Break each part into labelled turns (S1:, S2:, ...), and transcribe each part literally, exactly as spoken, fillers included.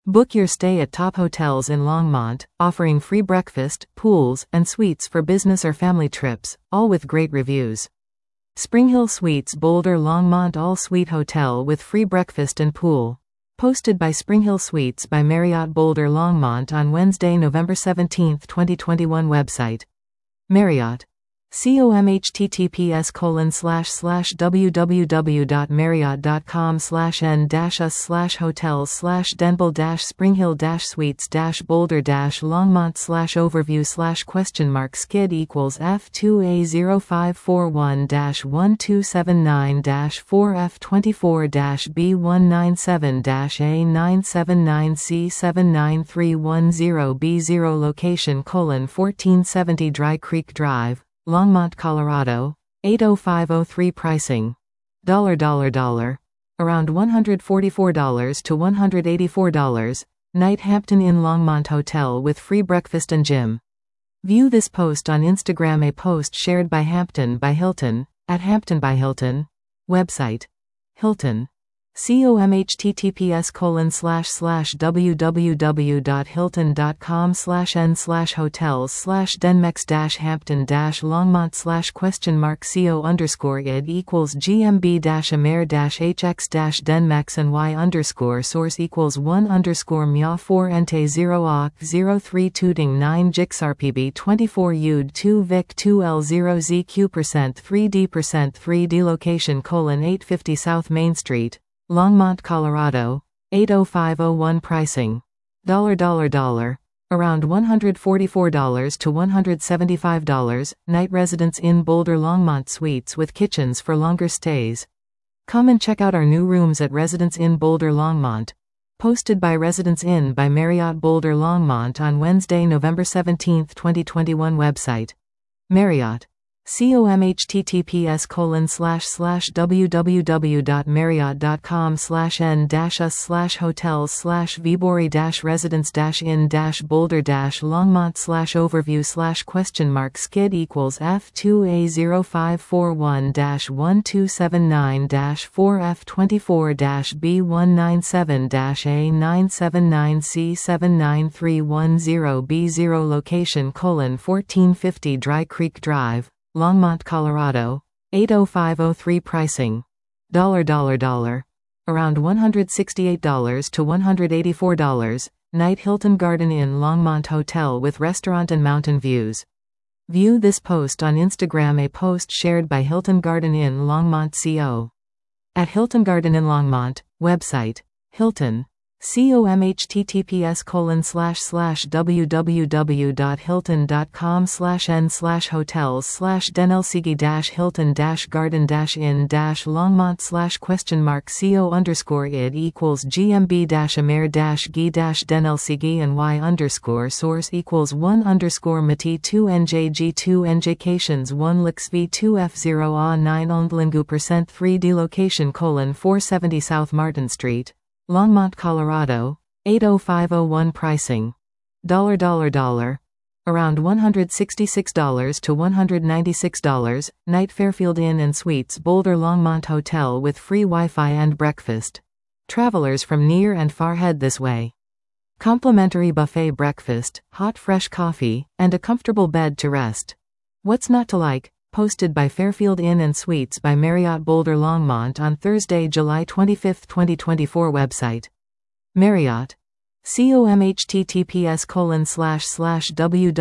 S1: Book your stay at top hotels in Longmont, offering free breakfast, pools, and suites for business or family trips, all with great reviews. SpringHill Suites Boulder Longmont All-Suite Hotel with free breakfast and pool. Posted by SpringHill Suites by Marriott Boulder Longmont on Wednesday, November seventeenth, twenty twenty-one. Website. Marriott. com https colon slash slash www.marriott.com slash n dash us slash hotels slash denbel dash springhill dash suites dash boulder dash longmont slash overview slash question mark skid equals f two a zero five four one dash one two seven nine dash four f twenty-four dash b one nine seven dash a nine seven nine c seven nine three one zero b zero location colon fourteen seventy Dry Creek Drive, Longmont, Colorado, eight oh five oh three. Pricing. Dollar dollar dollar. Around one hundred forty-four dollars to one hundred eighty-four dollars. Night Hampton Inn Longmont Hotel with free breakfast and gym. View this post on Instagram. A post shared by Hampton by Hilton, at Hampton by Hilton. Website. Hilton. com https colon slash slash www.hilton.com slash n slash hotels slash denmex dash hampton dash longmont slash question mark co underscore id equals gmb dash amer dash hx dash denmex and y underscore source equals one underscore mya four ente zero oc zero three tooting nine jixrpb twenty-four ud two vic two l zero zq percent three d percent three d location colon eight fifty South Main Street, Longmont, Colorado, eight oh five oh one. Pricing. Dollar dollar dollar. Around one hundred forty-four dollars to one hundred seventy-five dollars. Night Residence Inn Boulder Longmont Suites with kitchens for longer stays. Come and check out our new rooms at Residence Inn Boulder Longmont. Posted by Residence Inn by Marriott Boulder Longmont on Wednesday, November seventeenth, twenty twenty-one. Website. Marriott. com https colon slash slash www.marriott.com slash n dash us slash hotels slash vibori dash residence dash in dash boulder dash longmont slash overview slash question mark skid equals f two a zero five four one dash one two seven nine dash four f twenty-four dash b one nine seven dash a nine seven nine c seven nine three one zero b zero location colon fourteen fifty Dry Creek Drive, Longmont, Colorado, eight oh five oh three. Pricing. Dollar dollar dollar. Around one hundred sixty-eight dollars to one hundred eighty-four dollars. Night Hilton Garden Inn Longmont Hotel with restaurant and mountain views. View this post on Instagram. A post shared by Hilton Garden Inn Longmont Co. At Hilton Garden Inn Longmont. Website. Hilton. com https colon slash slash www.hilton.com slash n slash hotels slash denlcg dash hilton dash garden dash in dash longmont slash question mark co underscore id equals gmb dash amer dash gi dash denlcg and y underscore source equals one underscore mati two njg two njcations one lixv two f zero a nine ondlingu percent three d location colon four seventy South Martin Street, Longmont, Colorado, eight oh five oh one. Pricing. Dollar dollar dollar. Around one hundred sixty-six dollars to one hundred ninety-six dollars. Night Fairfield Inn and Suites Boulder Longmont Hotel with free Wi-Fi and breakfast. Travelers from near and far head this way. Complimentary buffet breakfast, hot fresh coffee, and a comfortable bed to rest. What's not to like? Posted by Fairfield Inn and Suites by Marriott Boulder Longmont on Thursday, July twenty-fifth, twenty twenty-four. Website. Marriott. com https colon slash slash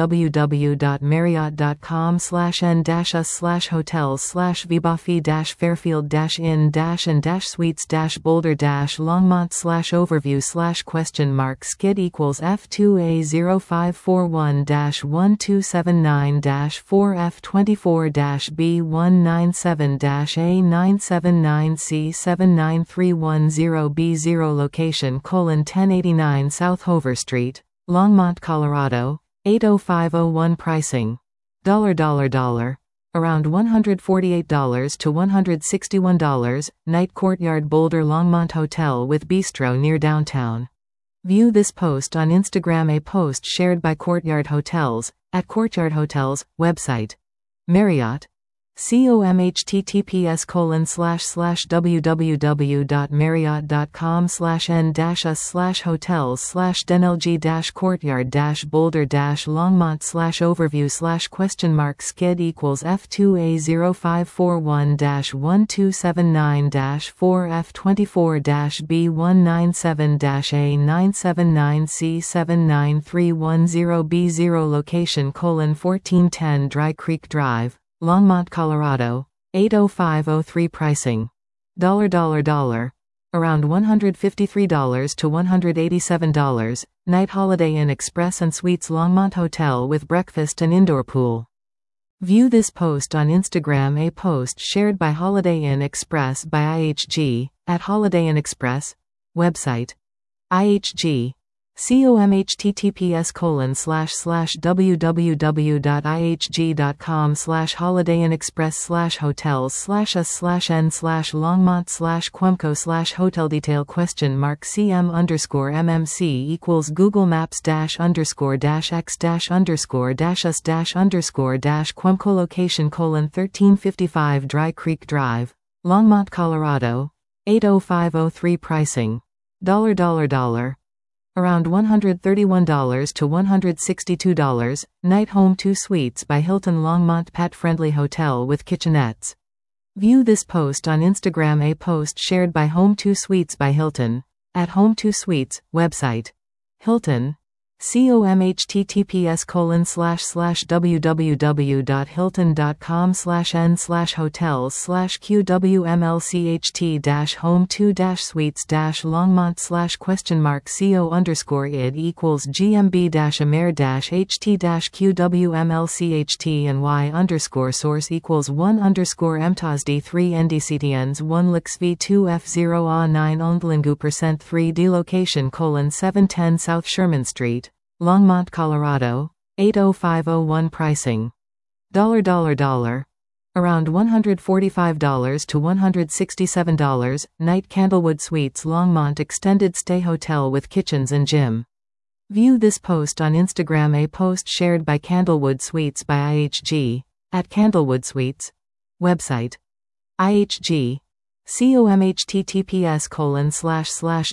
S1: www.marriott.com slash n dash us slash hotels slash vibafi dash fairfield dash in dash and dash suites dash boulder dash longmont slash overview slash question mark skid equals f two a zero five four one dash one two seven nine dash four f twenty-four dash b one nine seven dash a nine seven nine c seven nine three one zero b zero location colon ten eighty-nine South Hover Street, Longmont, Colorado, eight oh five oh one. Pricing. Dollar dollar dollar. Around one hundred forty-eight dollars to one hundred sixty-one dollars. Night Courtyard Boulder Longmont Hotel with bistro near downtown. View this post on Instagram. A post shared by Courtyard Hotels, at Courtyard Hotels. Website. Marriott. com https colon slash slash www.marriott.com slash n dash us slash hotels slash denlg dash courtyard dash boulder dash longmont slash overview slash question mark skid equals f two a zero five four one dash one two seven nine dash four f twenty-four dash b one nine seven dash a nine seven nine c seven nine three one zero b zero location colon fourteen ten Dry Creek Drive, Longmont, Colorado, eight oh five oh three pricing. Dollar dollar dollar. Around one hundred fifty-three dollars to one hundred eighty-seven dollars, night Holiday Inn Express and Suites Longmont Hotel with breakfast and indoor pool. View this post on Instagram. A post shared by Holiday Inn Express by I H G, at Holiday Inn Express. Website. I H G. com https colon slash slash www.ihg.com slash Holiday Inn Express slash hotels slash us slash n slash Longmont slash Quemco slash hotel detail question mark cm underscore mmc equals Google Maps dash underscore dash x dash underscore dash us dash underscore dash Quemco location colon thirteen fifty-five Dry Creek Drive, Longmont, Colorado, eight oh five oh three pricing. Dollar dollar dollar. Around one hundred thirty-one dollars to one hundred sixty-two dollars, night Home two Suites by Hilton Longmont pet-friendly hotel with kitchenettes. View this post on Instagram. A post shared by Home two Suites by Hilton, at Home two Suites. Website. Hilton. com https colon slash slash www.hilton.com slash n slash hotels slash qwmlcht dash home two dash suites dash longmont slash question mark co underscore id equals gmb dash amer dash ht dash qwmlcht and y underscore source equals one underscore mtasd three ndctns one lixv two f zero a nine ondlingu percent three d location colon seven ten South Sherman Street, Longmont, Colorado, eight oh five oh one pricing. Dollar dollar dollar. Around one hundred forty-five dollars to one hundred sixty-seven dollars, night Candlewood Suites Longmont extended stay hotel with kitchens and gym. View this post on Instagram. A post shared by Candlewood Suites by I H G, at Candlewood Suites. Website. I H G. com https colon slash slash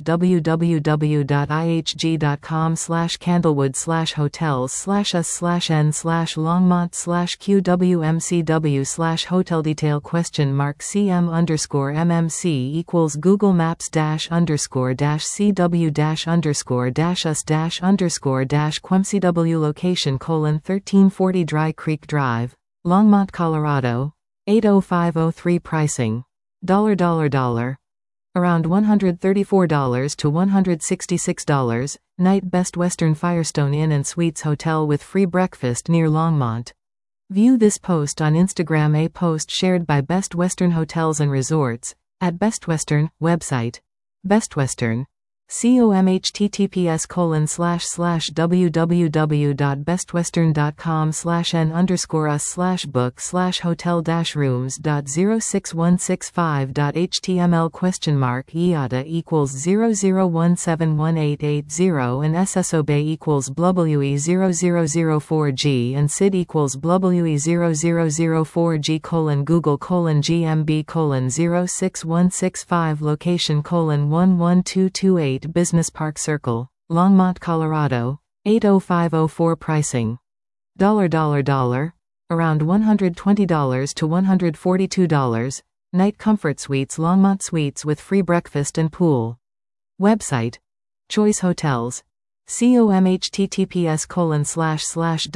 S1: www.ihg.com slash candlewood slash hotels slash us slash n slash longmont slash qwmcw slash hotel detail question mark cm underscore mmc equals Google Maps dash underscore dash cw dash underscore dash us dash underscore dash quemcw location colon thirteen forty Dry Creek Drive, Longmont, Colorado, eight oh five oh three pricing. Dollar dollar dollar. Around one hundred thirty-four dollars to one hundred sixty-six dollars, night Best Western Firestone Inn and Suites Hotel with free breakfast near Longmont. View this post on Instagram. A post shared by Best Western Hotels and Resorts, at Best Western. Website. Best Western. com https colon slash slash www.bestwestern.com slash n underscore us slash book slash hotel dash rooms dot zero six one six five dot html question mark I A T A equals zero zero one seven one eight eight zero and S S O B A equals B W E zero zero zero four G and S I D equals B W E zero zero zero four G colon Google colon G M B colon zero six one six five location colon one one two two eight Business Park Circle, Longmont, Colorado, eight oh five oh four pricing. Dollar dollar dollar. Around one hundred twenty dollars to one hundred forty-two dollars, night Comfort Suites Longmont Suites with free breakfast and pool. Website. Choice Hotels. com https colon slash slash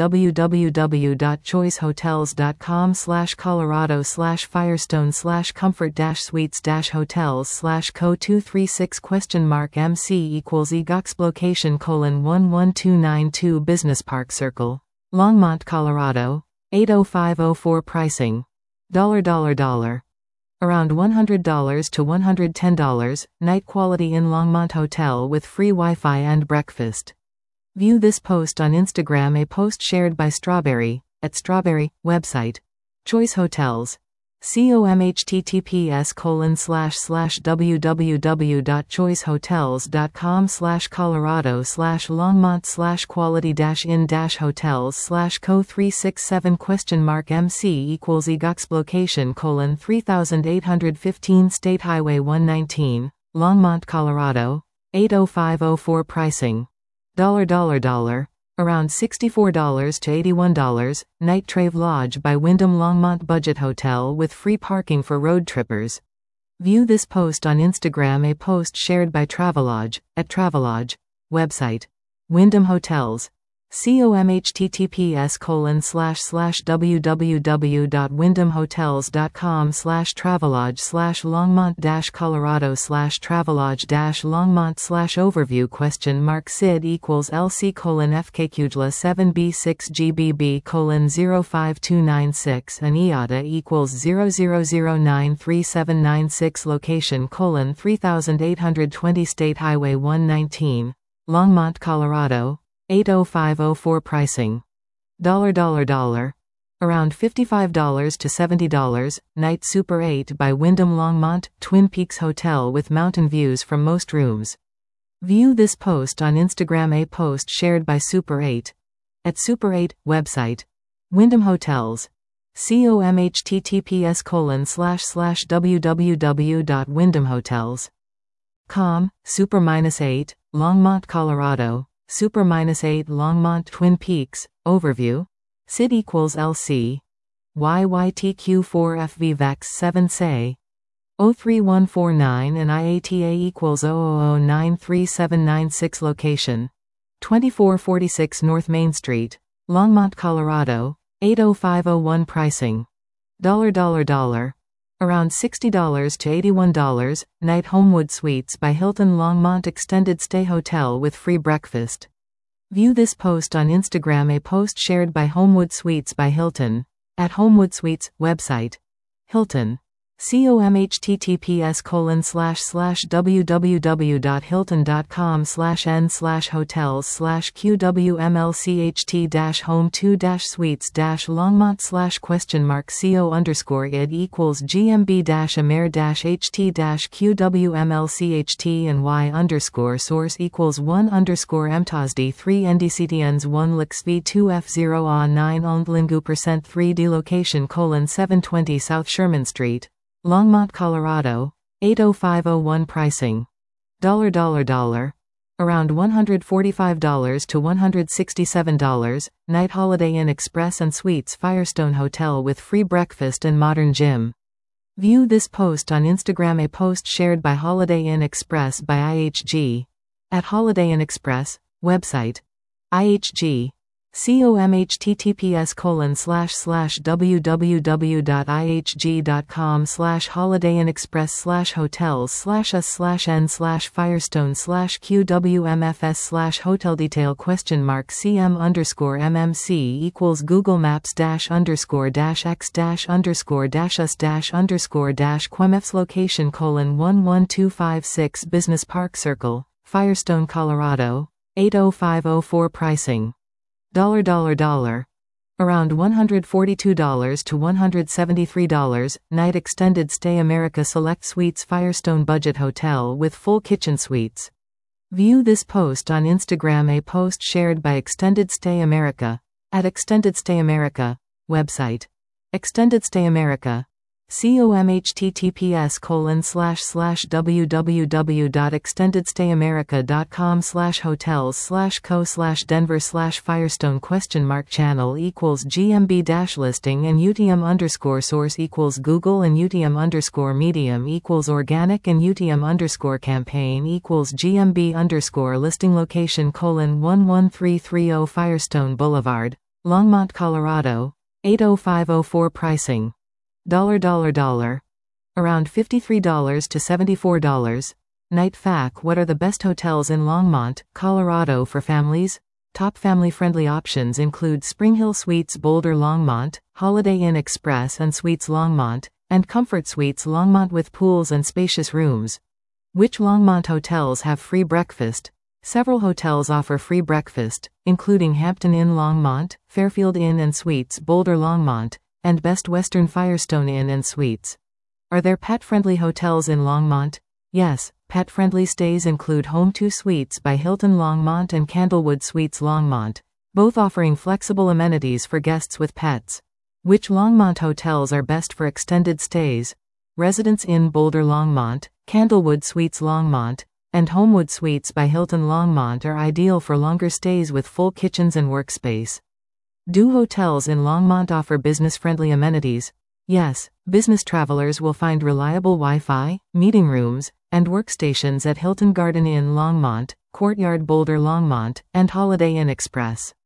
S1: www.choicehotels.com slash colorado slash firestone slash comfort dash suites dash hotels slash co two three six question mark mc equals egox location colon one one two nine two Business Park Circle, Longmont, Colorado, eight oh five oh four pricing. Dollar dollar dollar. Around one hundred dollars to one hundred ten dollars, night Quality Inn Longmont Hotel with free Wi-Fi and breakfast. View this post on Instagram. A post shared by Strawberry, at Strawberry. Website. Choice Hotels. com https colon slash slash www dot choice hotels dot com slash Colorado slash Longmont slash quality dash in dash hotels slash co three six seven question mark MC equals egoxp location colon three thousand eight hundred fifteen State Highway one nineteen, Longmont, Colorado, eight oh five oh four pricing. Dollar dollar dollar. Around sixty-four dollars to eighty-one dollars, Night Trave Lodge by Wyndham Longmont Budget Hotel with free parking for road trippers. View this post on Instagram, a post shared by Travelodge, at Travelodge. Website. Wyndham Hotels. com https colon slash slash www dot wyndham hotels dot com slash travelodge slash longmont dash colorado slash travelodge dash longmont slash overview question mark sid equals lc colon fkqgla seven b six gbb colon zero five two nine six and I A T A equals zero zero zero nine three seven nine six location colon three thousand eight hundred twenty State Highway one nineteen, Longmont, Colorado, eight oh five oh four pricing. Dollar dollar dollar. Around fifty-five dollars to seventy dollars, Night Super eight by Wyndham Longmont, Twin Peaks Hotel with mountain views from most rooms. View this post on Instagram, a post shared by Super eight. At Super eight, website. Wyndham Hotels. com https colon slash slash www dot wyndham hotels dot com, Super eight, Longmont, Colorado. Super eight Longmont Twin Peaks, overview. S I D equals L C. Y Y T Q four F V V E X seven S A. zero three one four nine and I A T A equals zero zero zero nine three seven nine six location. twenty-four forty-six North Main Street, Longmont, Colorado, eight oh five oh one pricing. Dollar dollar dollar. Around sixty dollars to eighty-one dollars, Night Homewood Suites by Hilton Longmont Extended Stay Hotel with free breakfast. View this post on Instagram, a post shared by Homewood Suites by Hilton. At Homewood Suites, website. Hilton. com https colon slash slash www dot hilton dot com slash n slash hotels slash qwmlcht dash home two dash suites dash longmont slash question mark co underscore id equals gmb dash amer dash ht dash qwmlcht and y underscore source equals one underscore mtasd three ndctns one lixv two f zero a nine ondlingu percent three d location colon seven twenty South Sherman Street, Longmont, Colorado, eight oh five oh one pricing. Dollar dollar dollar. Around one hundred forty-five dollars to one hundred sixty-seven dollars, Night Holiday Inn Express and Suites Firestone Hotel with free breakfast and modern gym. View this post on Instagram, a post shared by Holiday Inn Express by I H G. At Holiday Inn Express, website. I H G. com https colon slash slash www dot I H G dot com slash holiday inn express slash hotels slash us slash n slash firestone slash qwmfs slash hotel detail question mark cm underscore mmc equals google maps dash underscore dash x dash underscore dash us dash underscore dash qmfs location colon one one two five six Business Park Circle, Firestone, Colorado, eight oh five oh four pricing. Dollar dollar dollar. Around one hundred forty-two dollars to one hundred seventy-three dollars, Night Extended Stay America Select Suites Firestone Budget Hotel with full kitchen suites. View this post on Instagram, a post shared by Extended Stay America. At Extended Stay America, website. Extended Stay America. com https colon slash slash www dot extendedstayamerica dot com slash hotels slash co slash denver slash firestone question mark channel equals gmb dash listing and utm underscore source equals google and utm underscore medium equals organic and utm underscore campaign equals gmb underscore listing location colon one one three three zero Firestone Boulevard, Longmont, Colorado, eight oh five oh four pricing. Dollar dollar dollar. Around fifty-three dollars to seventy-four dollars. Night F A Q. What are the best hotels in Longmont, Colorado for families? Top family-friendly options include Spring Hill Suites Boulder Longmont, Holiday Inn Express and Suites Longmont, and Comfort Suites Longmont with pools and spacious rooms. Which Longmont hotels have free breakfast? Several hotels offer free breakfast, including Hampton Inn Longmont, Fairfield Inn and Suites Boulder Longmont, and Best Western Firestone Inn and Suites. Are there pet-friendly hotels in Longmont? Yes, pet-friendly stays include Home two Suites by Hilton Longmont and Candlewood Suites Longmont, both offering flexible amenities for guests with pets. Which Longmont hotels are best for extended stays? Residence Inn Boulder Longmont, Candlewood Suites Longmont, and Homewood Suites by Hilton Longmont are ideal for longer stays with full kitchens and workspace. Do hotels in Longmont offer business-friendly amenities? Yes, business travelers will find reliable Wi-Fi, meeting rooms, and workstations at Hilton Garden Inn Longmont, Courtyard Boulder Longmont, and Holiday Inn Express.